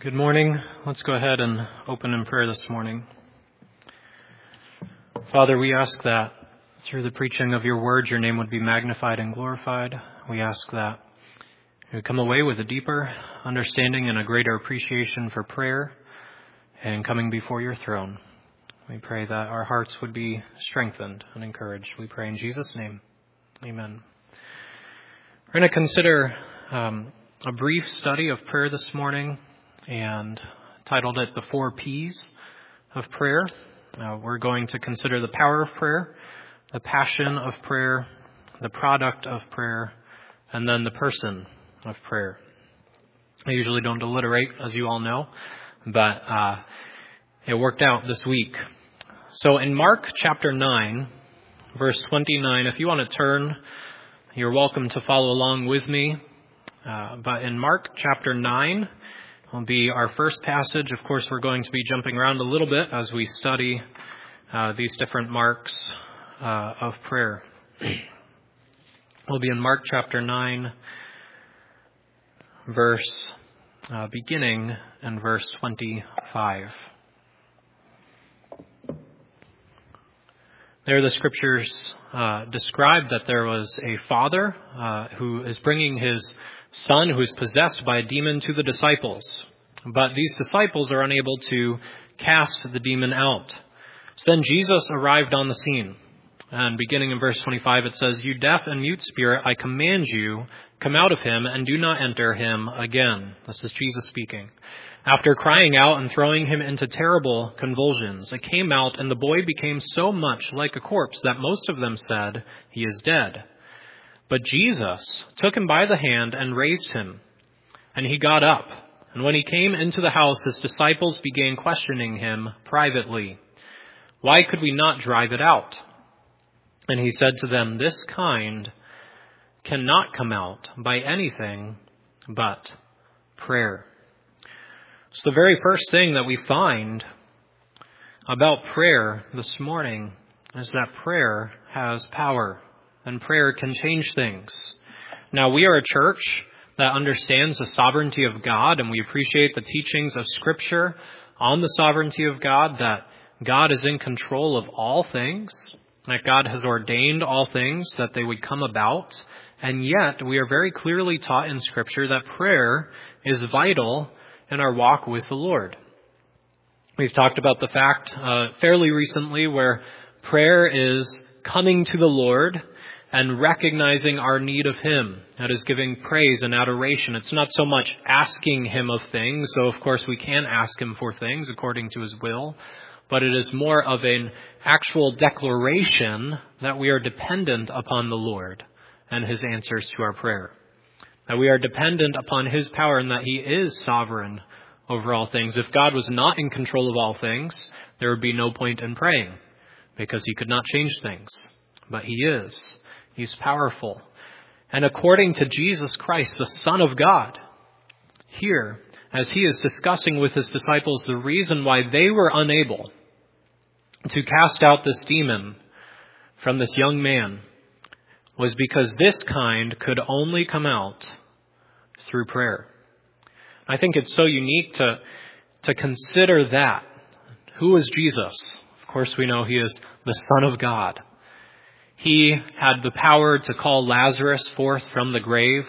Good morning. Let's go ahead and open in prayer this morning. Father, we ask that through the preaching of your word, your name would be magnified and glorified. We ask that you would come away with a deeper understanding and a greater appreciation for prayer and coming before your throne. We pray that our hearts would be strengthened and encouraged. We pray in Jesus' name. Amen. We're going to consider a brief study of prayer this morning, and titled it The 4 P's of Prayer. We're going to consider the power of prayer, the passion of prayer, the product of prayer, and then the person of prayer. I usually don't alliterate, as you all know, but it worked out this week. So in Mark chapter 9, verse 29, if you want to turn, you're welcome to follow along with me. But in Mark chapter 9, will be our first passage. Of course, we're going to be jumping around a little bit as we study these different marks of prayer. We'll be in Mark chapter 9, beginning in verse 25. There the scriptures describe that there was a father who is bringing his son who is possessed by a demon to the disciples. But these disciples are unable to cast the demon out. So then Jesus arrived on the scene. And beginning in verse 25, it says, "You deaf and mute spirit, I command you, come out of him and do not enter him again." This is Jesus speaking. "After crying out and throwing him into terrible convulsions, it came out, and the boy became so much like a corpse that most of them said, 'He is dead.' But Jesus took him by the hand and raised him, and he got up. And when he came into the house, his disciples began questioning him privately, 'Why could we not drive it out?' And he said to them, 'This kind cannot come out by anything but prayer.'" So the very first thing that we find about prayer this morning is that prayer has power. And prayer can change things. Now, we are a church that understands the sovereignty of God, and we appreciate the teachings of Scripture on the sovereignty of God, that God is in control of all things, that God has ordained all things, that they would come about. And yet, we are very clearly taught in Scripture that prayer is vital in our walk with the Lord. We've talked about the fact fairly recently where prayer is coming to the Lord and recognizing our need of Him. That is giving praise and adoration. It's not so much asking Him of things, though of course we can ask Him for things according to His will, but it is more of an actual declaration that we are dependent upon the Lord and His answers to our prayer. That we are dependent upon His power and that He is sovereign over all things. If God was not in control of all things, there would be no point in praying, because He could not change things. But He is. He's powerful. And according to Jesus Christ, the Son of God, here, as He is discussing with His disciples the reason why they were unable to cast out this demon from this young man, was because this kind could only come out through prayer. I think it's so unique to consider that. Who is Jesus? Of course, we know He is the Son of God. He had the power to call Lazarus forth from the grave.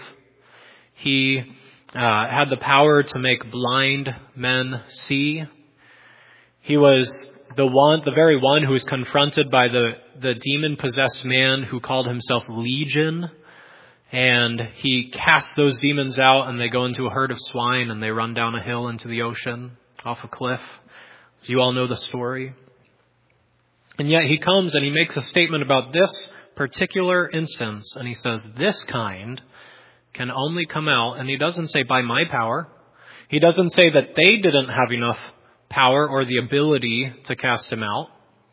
He had the power to make blind men see. He was the very one who was confronted by the demon-possessed man who called himself Legion. And He cast those demons out, and they go into a herd of swine, and they run down a hill into the ocean, off a cliff. So you all know the story. And yet He comes and He makes a statement about this particular instance, and He says, "This kind can only come out," and He doesn't say by my power. He doesn't say that they didn't have enough power or the ability to cast him out,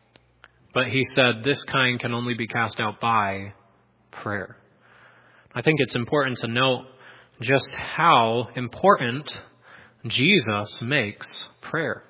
but He said this kind can only be cast out by prayer. I think it's important to note just how important Jesus makes prayer.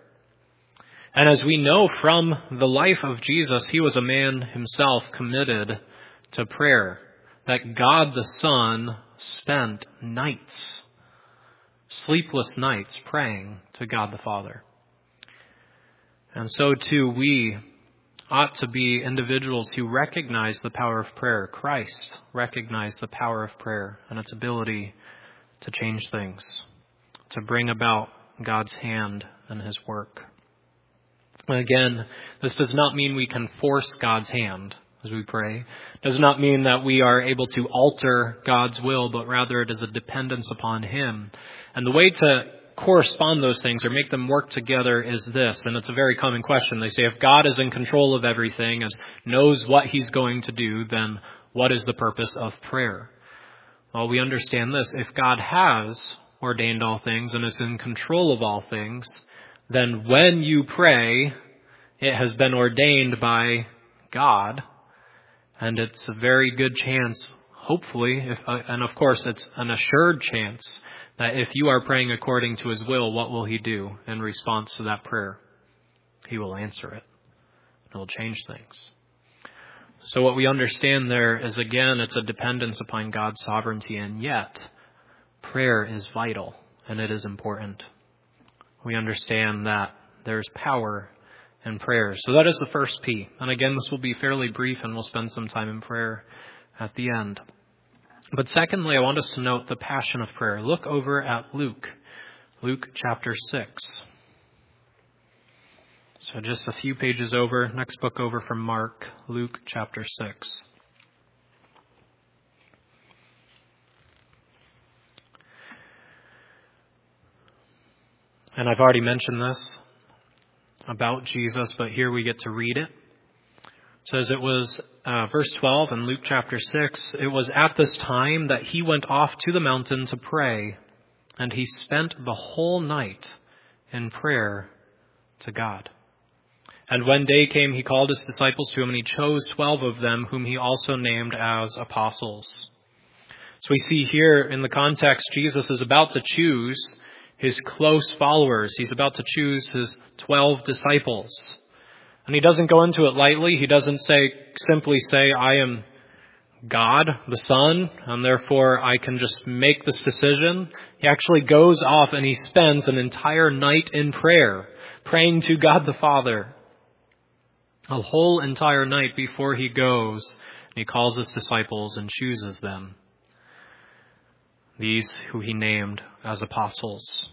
And as we know from the life of Jesus, He was a man Himself committed to prayer. That God the Son spent nights sleepless nights praying to God the Father. And so too, we ought to be individuals who recognize the power of prayer. Christ recognized the power of prayer and its ability to change things, to bring about God's hand and his work. Again, this does not mean we can force God's hand as we pray. It does not mean that we are able to alter God's will, but rather it is a dependence upon him. And the way to correspond those things or make them work together is this, and it's a very common question. They say if God is in control of everything and knows what he's going to do, then what is the purpose of prayer? Well, we understand this. If God has ordained all things and is in control of all things, then when you pray, it has been ordained by God, and it's a very good chance, hopefully, and of course it's an assured chance, that if you are praying according to his will, what will he do in response to that prayer? He will answer it. It will change things. So what we understand there is, again, it's a dependence upon God's sovereignty, and yet prayer is vital and it is important. We understand that there's power in prayer. So that is the first P. And again, this will be fairly brief and we'll spend some time in prayer at the end. But secondly, I want us to note the passion of prayer. Look over at Luke chapter 6. So just a few pages over, next book over from Mark, Luke chapter 6. And I've already mentioned this about Jesus, but here we get to read it. It says it was, verse 12 in Luke chapter 6, it was at this time that he went off to the mountain to pray, and he spent the whole night in prayer to God. And when day came, he called his disciples to him, and he chose 12 of them, whom he also named as apostles. So we see here in the context, Jesus is about to choose his close followers. He's about to choose his 12 disciples. And he doesn't go into it lightly. He doesn't simply say, I am God, the Son, and therefore I can just make this decision. He actually goes off and he spends an entire night in prayer, praying to God the Father. A whole entire night before he goes, and he calls his disciples and chooses them. These who he named as apostles.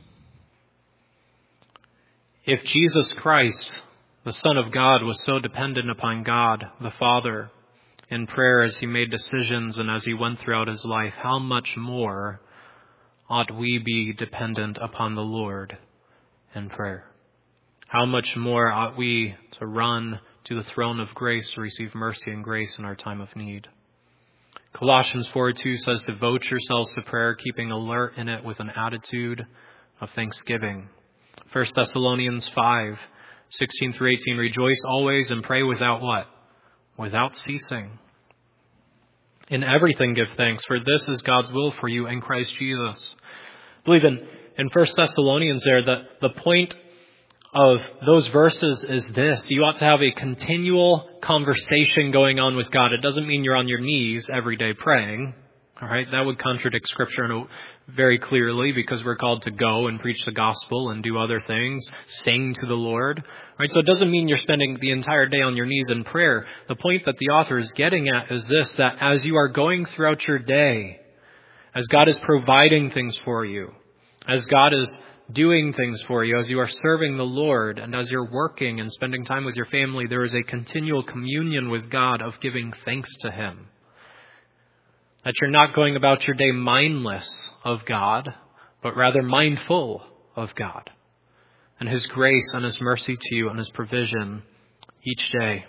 If Jesus Christ, the Son of God, was so dependent upon God, the Father, in prayer as he made decisions and as he went throughout his life, how much more ought we be dependent upon the Lord in prayer? How much more ought we to run to the throne of grace to receive mercy and grace in our time of need? Colossians 4:2 says, devote yourselves to prayer, keeping alert in it with an attitude of thanksgiving. 1 Thessalonians 5:16 through 18, rejoice always and pray without what? Without ceasing. In everything give thanks, for this is God's will for you in Christ Jesus. I believe in 1 Thessalonians there, the point of those verses is this. You ought to have a continual conversation going on with God. It doesn't mean you're on your knees every day praying. All right, that would contradict Scripture very clearly, because we're called to go and preach the gospel and do other things, sing to the Lord. All right, so it doesn't mean you're spending the entire day on your knees in prayer. The point that the author is getting at is this, that as you are going throughout your day, as God is providing things for you, as God is doing things for you, as you are serving the Lord, and as you're working and spending time with your family, there is a continual communion with God of giving thanks to him. That you're not going about your day mindless of God, but rather mindful of God and his grace and his mercy to you and his provision each day.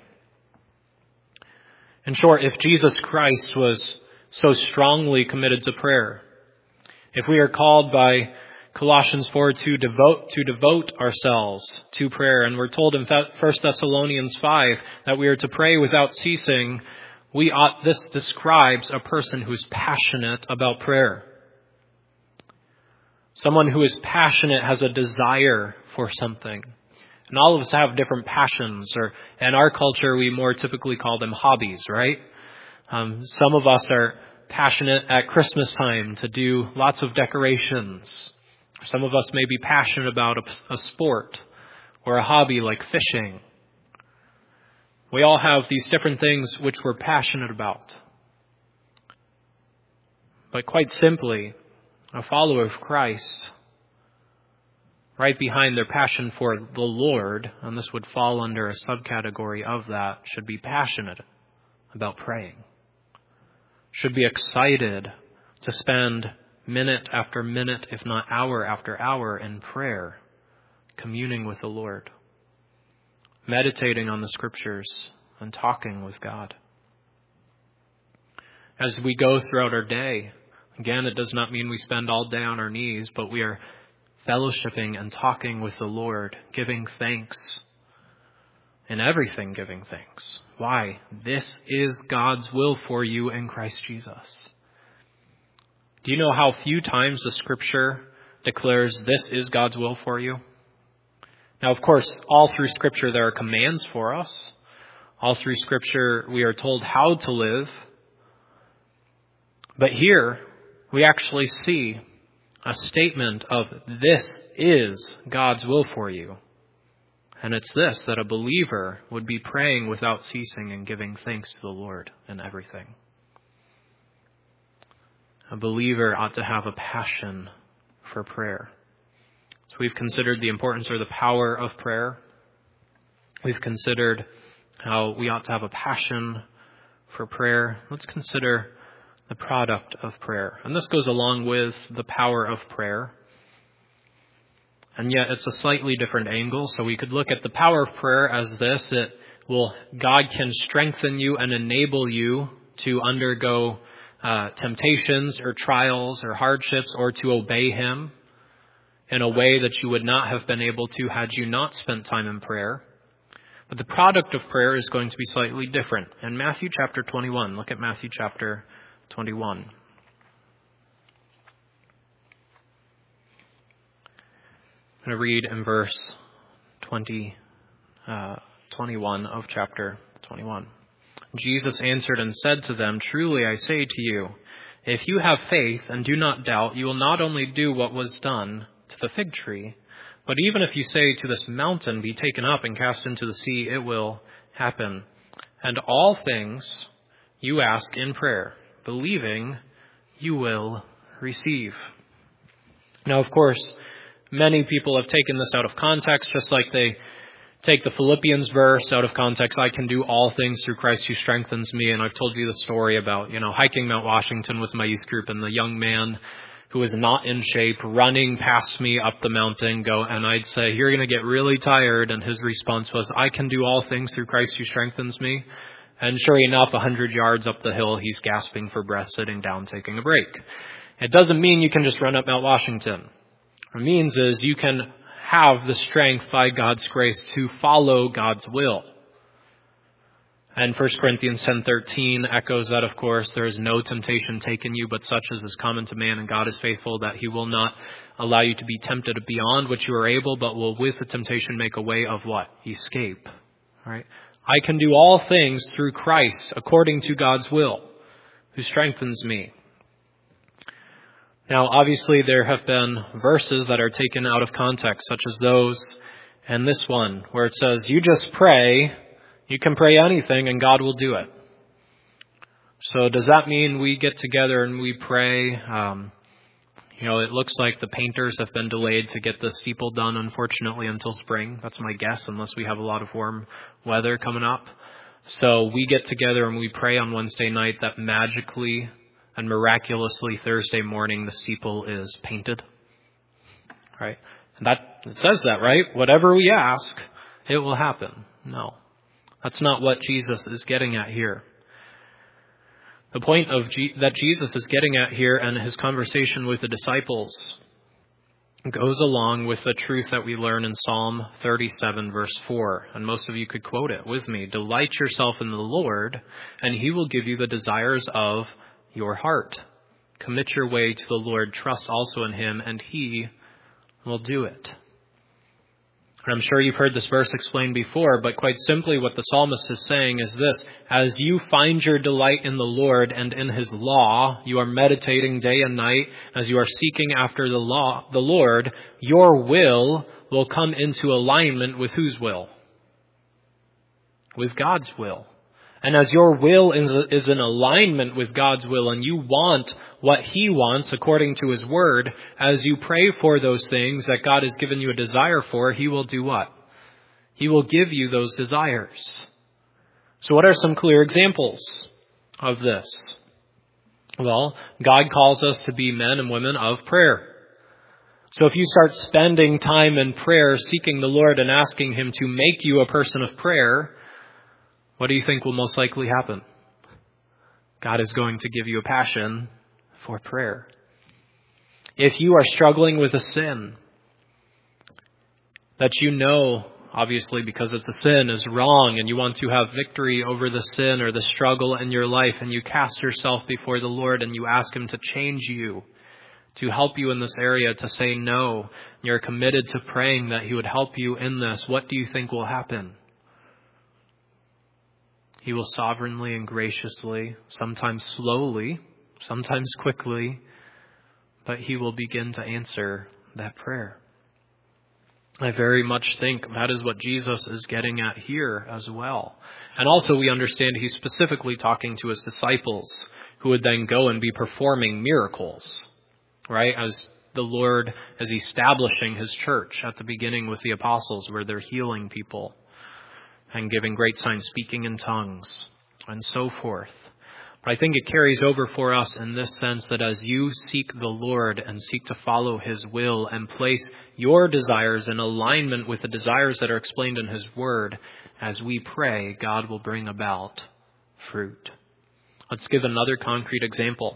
In short, if Jesus Christ was so strongly committed to prayer, if we are called by Colossians 4 to devote ourselves to prayer, and we're told in 1 Thessalonians 5 that we are to pray without ceasing, this describes a person who is passionate about prayer. Someone who is passionate has a desire for something. And all of us have different passions, or in our culture we more typically call them hobbies, right? Some of us are passionate at Christmas time to do lots of decorations. Some of us may be passionate about a sport or a hobby like fishing. We all have these different things which we're passionate about. But quite simply, a follower of Christ, right behind their passion for the Lord, and this would fall under a subcategory of that, should be passionate about praying. Should be excited to spend minute after minute, if not hour after hour, in prayer, communing with the Lord, meditating on the Scriptures, and talking with God. As we go throughout our day, again, it does not mean we spend all day on our knees, but we are fellowshipping and talking with the Lord, giving thanks, in everything giving thanks. Why? This is God's will for you in Christ Jesus. Do you know how few times the Scripture declares this is God's will for you? Now, of course, all through Scripture there are commands for us. All through Scripture we are told how to live. But here we actually see a statement of this is God's will for you. And it's this, that a believer would be praying without ceasing and giving thanks to the Lord in everything. A believer ought to have a passion for prayer. So we've considered the importance or the power of prayer. We've considered how we ought to have a passion for prayer. Let's consider the product of prayer. And this goes along with the power of prayer. And yet it's a slightly different angle. So we could look at the power of prayer as this. God can strengthen you and enable you to undergo temptations or trials or hardships, or to obey Him in a way that you would not have been able to had you not spent time in prayer. But the product of prayer is going to be slightly different. In Matthew chapter 21, look at Matthew chapter 21. I'm going to read in verse 21 of chapter 21. Jesus answered and said to them, "Truly I say to you, if you have faith and do not doubt, you will not only do what was done to the fig tree, but even if you say to this mountain, be taken up and cast into the sea, it will happen. And all things you ask in prayer, believing, you will receive." Now, of course, many people have taken this out of context, just like they take the Philippians verse out of context. I can do all things through Christ who strengthens me. And I've told you the story about, hiking Mount Washington with my youth group, and the young man who was not in shape running past me up the mountain and I'd say, "You're going to get really tired." And his response was, "I can do all things through Christ who strengthens me." And sure enough, 100 yards up the hill, he's gasping for breath, sitting down, taking a break. It doesn't mean you can just run up Mount Washington. What it means is you can have the strength by God's grace to follow God's will. And 1 Corinthians 10:13 echoes that, of course. "There is no temptation taken you, but such as is common to man, and God is faithful, that He will not allow you to be tempted beyond what you are able, but will with the temptation make a way of" what? Escape. All right? I can do all things through Christ, according to God's will, who strengthens me. Now, obviously, there have been verses that are taken out of context, such as those and this one, where it says, you just pray, you can pray anything, and God will do it. So does that mean we get together and we pray? It looks like the painters have been delayed to get the steeple done, unfortunately, until spring. That's my guess, unless we have a lot of warm weather coming up. So we get together and we pray on Wednesday night that magically and miraculously Thursday morning the steeple is painted. Right? And it says that, right? Whatever we ask, it will happen. No. That's not what Jesus is getting at here. The point that Jesus is getting at here and his conversation with the disciples goes along with the truth that we learn in Psalm 37, verse 4. And most of you could quote it with me. "Delight yourself in the Lord, and He will give you the desires of your heart. Commit your way to the Lord. Trust also in Him, and He will do it." And I'm sure you've heard this verse explained before, but quite simply what the psalmist is saying is this: as you find your delight in the Lord and in His law, you are meditating day and night, as you are seeking after the Lord, your will come into alignment with whose will? With God's will. And as your will is in alignment with God's will, and you want what He wants according to His word, as you pray for those things that God has given you a desire for, He will do what? He will give you those desires. So what are some clear examples of this? Well, God calls us to be men and women of prayer. So if you start spending time in prayer, seeking the Lord and asking Him to make you a person of prayer, what do you think will most likely happen? God is going to give you a passion for prayer. If you are struggling with a sin that you know, obviously because it's a sin, is wrong, and you want to have victory over the sin or the struggle in your life, and you cast yourself before the Lord and you ask Him to change you, to help you in this area, to say no, you're committed to praying that He would help you in this, what do you think will happen? He will sovereignly and graciously, sometimes slowly, sometimes quickly, but He will begin to answer that prayer. I very much think that is what Jesus is getting at here as well. And also we understand He's specifically talking to His disciples, who would then go and be performing miracles, right? As the Lord is establishing His church at the beginning with the apostles, where they're healing people and giving great signs, speaking in tongues, and so forth. But I think it carries over for us in this sense that as you seek the Lord and seek to follow His will and place your desires in alignment with the desires that are explained in His word, as we pray, God will bring about fruit. Let's give another concrete example.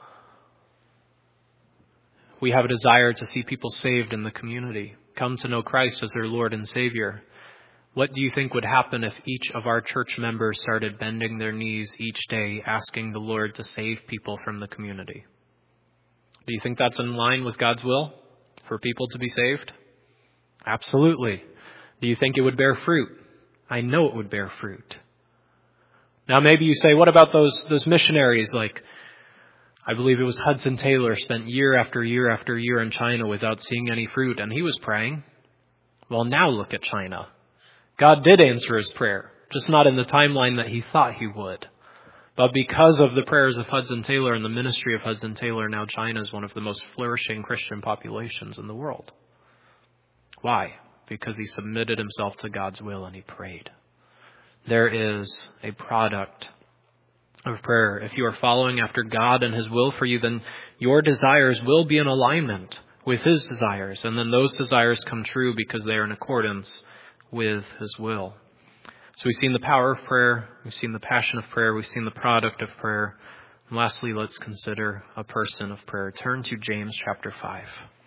We have a desire to see people saved in the community, come to know Christ as their Lord and Savior. What do you think would happen if each of our church members started bending their knees each day, asking the Lord to save people from the community? Do you think that's in line with God's will for people to be saved? Absolutely. Do you think it would bear fruit? I know it would bear fruit. Now maybe you say, what about those missionaries? Like, I believe it was Hudson Taylor spent year after year after year in China without seeing any fruit, and he was praying. Well, now look at China. God did answer his prayer, just not in the timeline that he thought He would. But because of the prayers of Hudson Taylor and the ministry of Hudson Taylor, now China is one of the most flourishing Christian populations in the world. Why? Because he submitted himself to God's will and he prayed. There is a product of prayer. If you are following after God and His will for you, then your desires will be in alignment with His desires. And then those desires come true because they are in accordance with His will. So we've seen the power of prayer, we've seen the passion of prayer, we've seen the product of prayer. And lastly, let's consider a person of prayer. Turn to James chapter 5.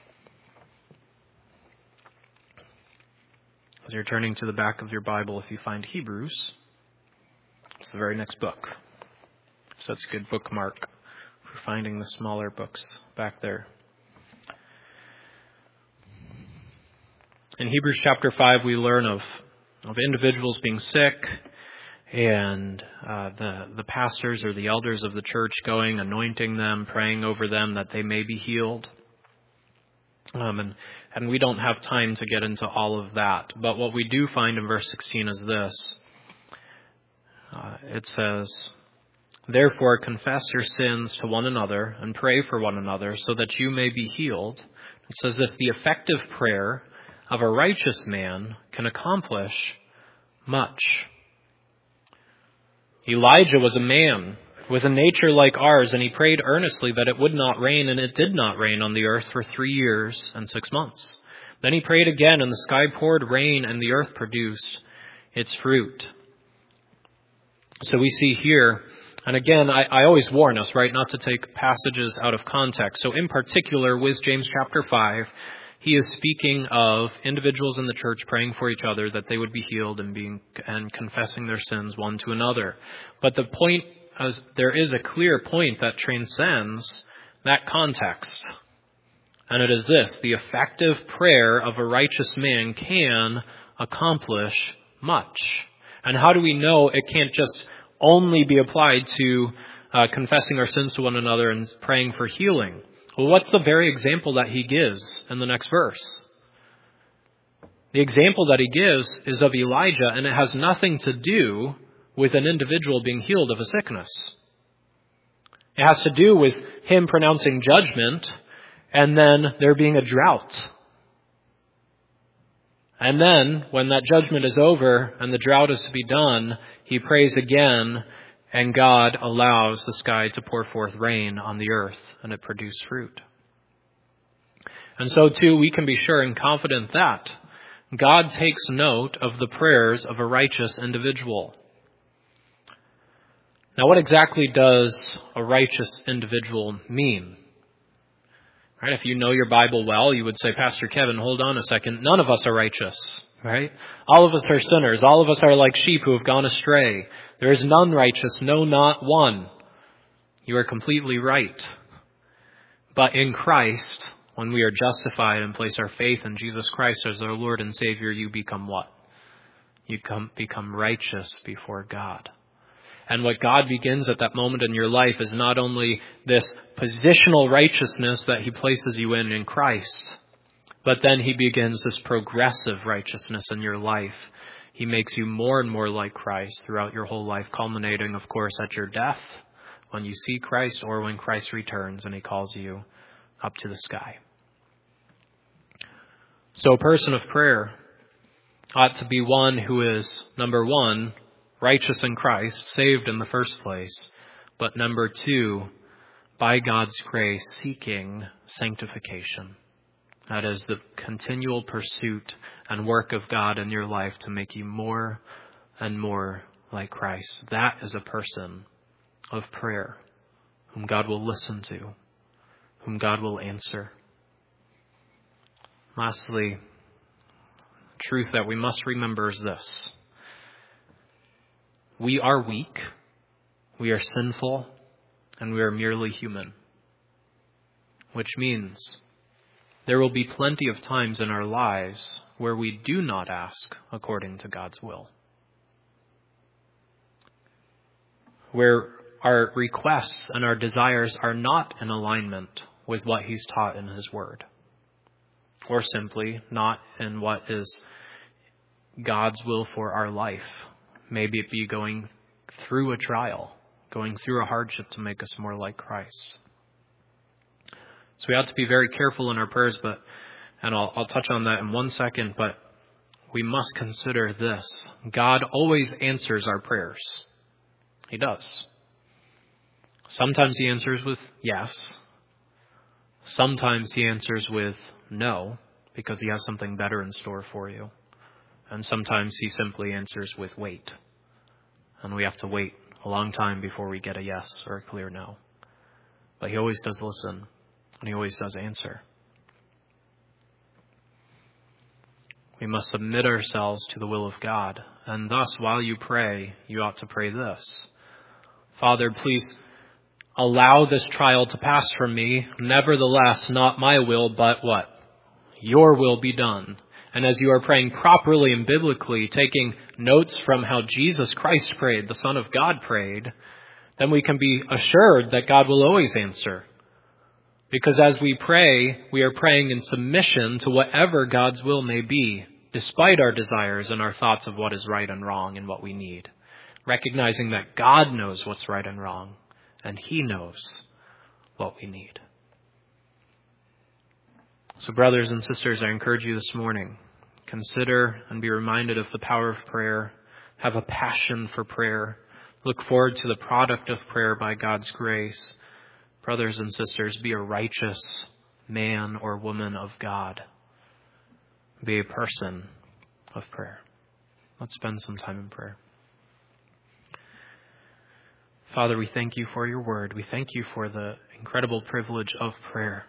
As you're turning to the back of your Bible, if you find Hebrews, it's the very next book. So that's a good bookmark for finding the smaller books back there. In Hebrews chapter 5, we learn of individuals being sick and the pastors or the elders of the church going, anointing them, praying over them that they may be healed. And we don't have time to get into all of that. But what we do find in verse 16 is this. It says, "Therefore confess your sins to one another and pray for one another so that you may be healed." It says this: "The effective prayer of a righteous man can accomplish much." Elijah was a man with a nature like ours, and he prayed earnestly that it would not rain, and it did not rain on the earth for 3 years and 6 months. Then he prayed again, and the sky poured rain, and the earth produced its fruit. So we see here, and again, I always warn us, right, not to take passages out of context. So in particular, with James chapter 5, he is speaking of individuals in the church praying for each other that they would be healed and confessing their sins one to another. But the point is, there is a clear point that transcends that context. And it is this: the effective prayer of a righteous man can accomplish much. And how do we know it can't just only be applied to confessing our sins to one another and praying for healing? Well, what's the very example that he gives in the next verse? The example that he gives is of Elijah, and it has nothing to do with an individual being healed of a sickness. It has to do with him pronouncing judgment and then there being a drought. And then, when that judgment is over and the drought is to be done, he prays again, and God allows the sky to pour forth rain on the earth, and it produced fruit. And so, too, we can be sure and confident that God takes note of the prayers of a righteous individual. Now, what exactly does a righteous individual mean? Right? If you know your Bible well, you would say, Pastor Kevin, hold on a second. None of us are righteous, right? All of us are sinners. All of us are like sheep who have gone astray. There is none righteous, no, not one. You are completely right. But in Christ, when we are justified and place our faith in Jesus Christ as our Lord and Savior, you become what? You become righteous before God. And what God begins at that moment in your life is not only this positional righteousness that he places you in Christ, but then he begins this progressive righteousness in your life. He makes you more and more like Christ throughout your whole life, culminating, of course, at your death, when you see Christ, or when Christ returns and he calls you up to the sky. So a person of prayer ought to be one who is, number one, righteous in Christ, saved in the first place, but number two, by God's grace, seeking sanctification. That is the continual pursuit and work of God in your life to make you more and more like Christ. That is a person of prayer, whom God will listen to, whom God will answer. Lastly, the truth that we must remember is this: we are weak, we are sinful, and we are merely human. Which means there will be plenty of times in our lives where we do not ask according to God's will, where our requests and our desires are not in alignment with what he's taught in his word, or simply not in what is God's will for our life. Maybe it be going through a trial, going through a hardship to make us more like Christ. So we ought to be very careful in our prayers, and I'll touch on that in 1 second, but we must consider this: God always answers our prayers. He does. Sometimes he answers with yes. Sometimes he answers with no, because he has something better in store for you. And sometimes he simply answers with wait. And we have to wait a long time before we get a yes or a clear no. But he always does listen, and he always does answer. We must submit ourselves to the will of God. And thus, while you pray, you ought to pray this: Father, please allow this trial to pass from me. Nevertheless, not my will, but what? Your will be done. And as you are praying properly and biblically, taking notes from how Jesus Christ prayed, the Son of God prayed, then we can be assured that God will always answer. Because as we pray, we are praying in submission to whatever God's will may be, despite our desires and our thoughts of what is right and wrong and what we need. Recognizing that God knows what's right and wrong, and he knows what we need. So brothers and sisters, I encourage you this morning, consider and be reminded of the power of prayer. Have a passion for prayer. Look forward to the product of prayer by God's grace. Brothers and sisters, be a righteous man or woman of God. Be a person of prayer. Let's spend some time in prayer. Father, we thank you for your word. We thank you for the incredible privilege of prayer.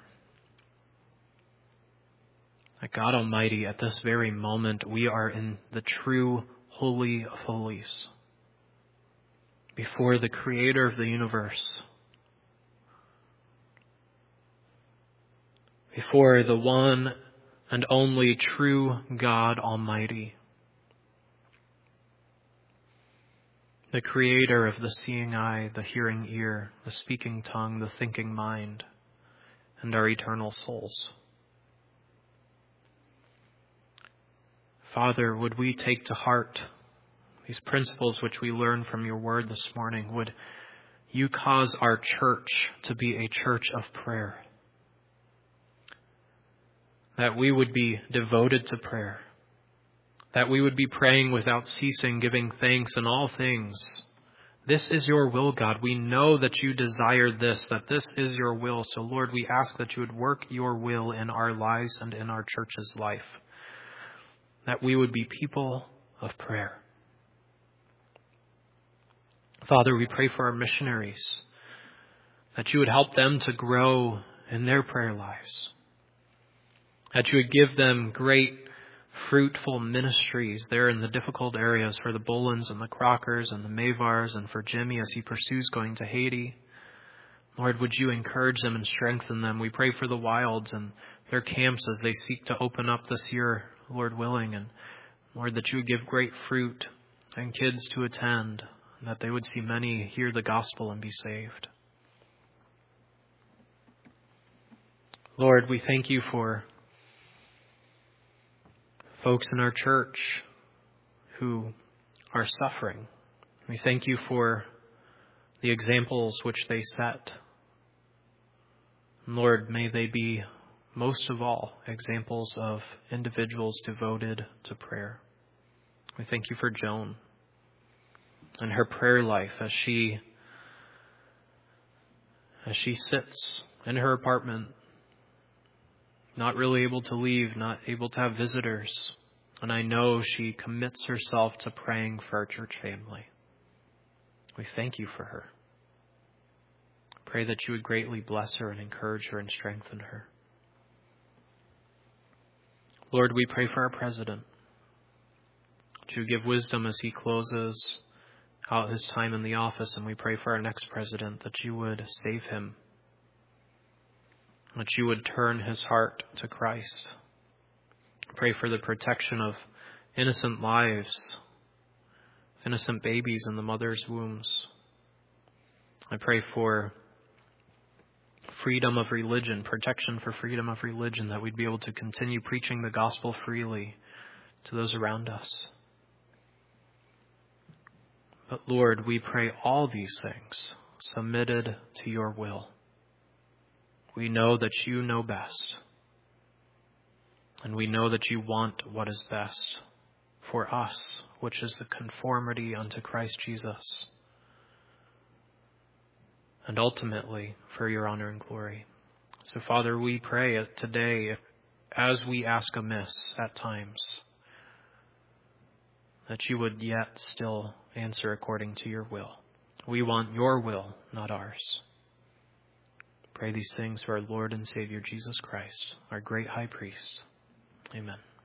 That God Almighty, at this very moment, we are in the true Holy of Holies, before the Creator of the universe, before the one and only true God Almighty, the creator of the seeing eye, the hearing ear, the speaking tongue, the thinking mind, and our eternal souls. Father, would we take to heart these principles which we learn from your word this morning? Would you cause our church to be a church of prayer? That we would be devoted to prayer. That we would be praying without ceasing, giving thanks in all things. This is your will, God. We know that you desire this, that this is your will. So, Lord, we ask that you would work your will in our lives and in our church's life. That we would be people of prayer. Father, we pray for our missionaries, that you would help them to grow in their prayer lives. That you would give them great, fruitful ministries there in the difficult areas for the Bolins and the Crockers and the Mavars and for Jimmy as he pursues going to Haiti. Lord, would you encourage them and strengthen them? We pray for the Wilds and their camps as they seek to open up this year, Lord willing. And Lord, that you would give great fruit and kids to attend, and that they would see many hear the gospel and be saved. Lord, we thank you for folks in our church who are suffering. We thank you for the examples which they set. Lord, may they be, most of all, examples of individuals devoted to prayer. We thank you for Joan and her prayer life as she sits in her apartment, not really able to leave, not able to have visitors. And I know she commits herself to praying for our church family. We thank you for her. Pray that you would greatly bless her and encourage her and strengthen her. Lord, we pray for our president. That you give wisdom as he closes out his time in the office. And we pray for our next president, that you would save him. That you would turn his heart to Christ. Pray for the protection of innocent lives, innocent babies in the mother's wombs. I pray for freedom of religion, protection for freedom of religion, that we'd be able to continue preaching the gospel freely to those around us. But Lord, we pray all these things submitted to your will. We know that you know best. And we know that you want what is best for us, which is the conformity unto Christ Jesus. And ultimately, for your honor and glory. So, Father, we pray today, as we ask amiss at times, that you would yet still answer according to your will. We want your will, not ours. Pray these things for our Lord and Savior Jesus Christ, our great high priest. Amen.